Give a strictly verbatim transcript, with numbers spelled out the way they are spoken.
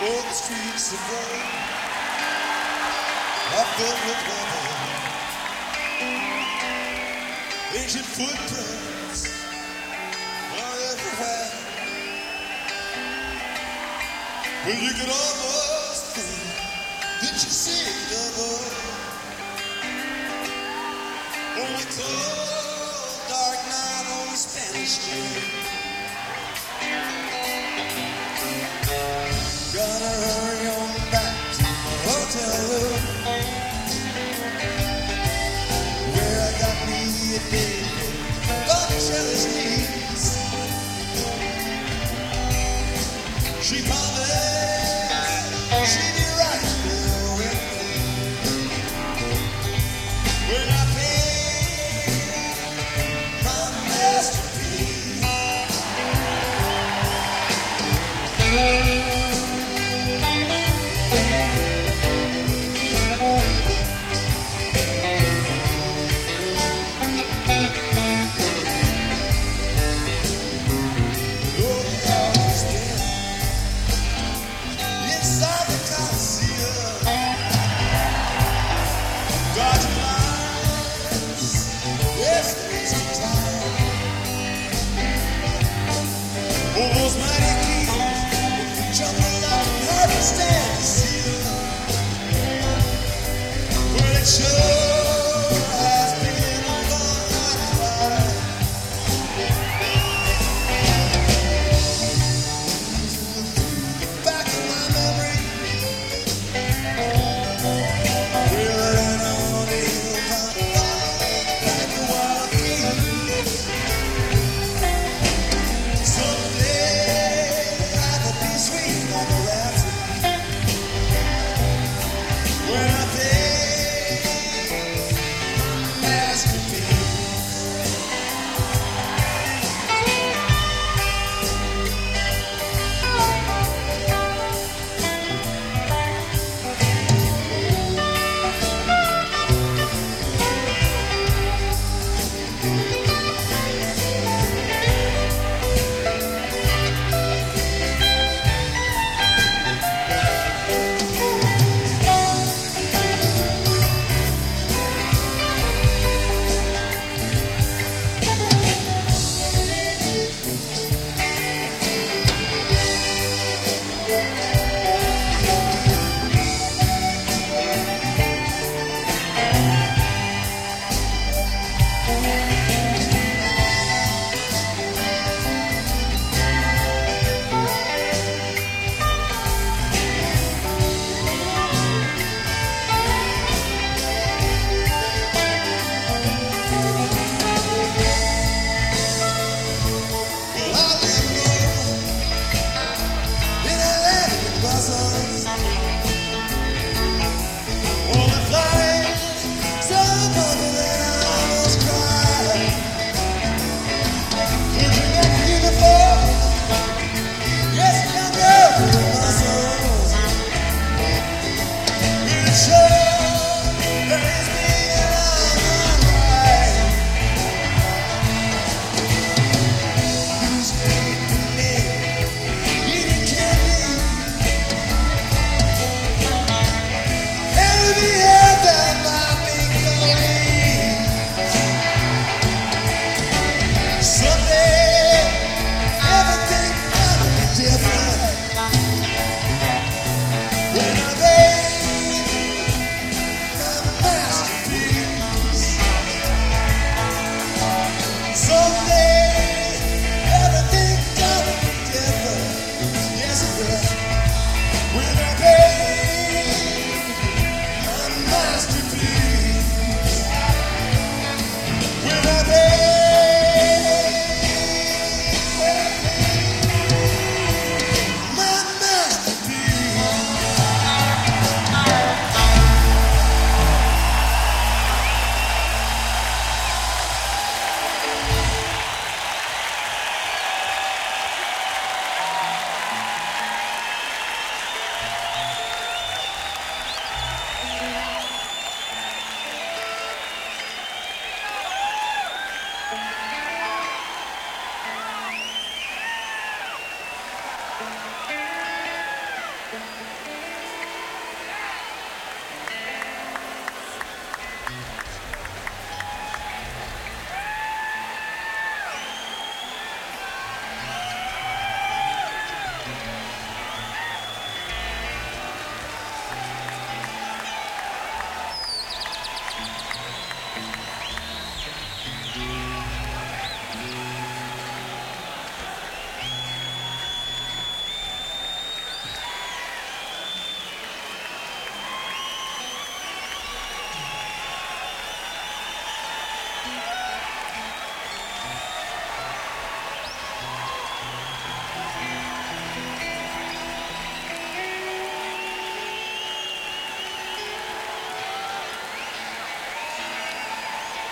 For the streets of gold are filled with water. Ancient footprints are everywhere. Well, you could almost think that you see the world. On a cold, dark night on the Spanish Street. Gotta hurry on back to my hotel room, where I got me a date with Bocelli's niece. She promised she'd be right there with me when I paid my masterpiece.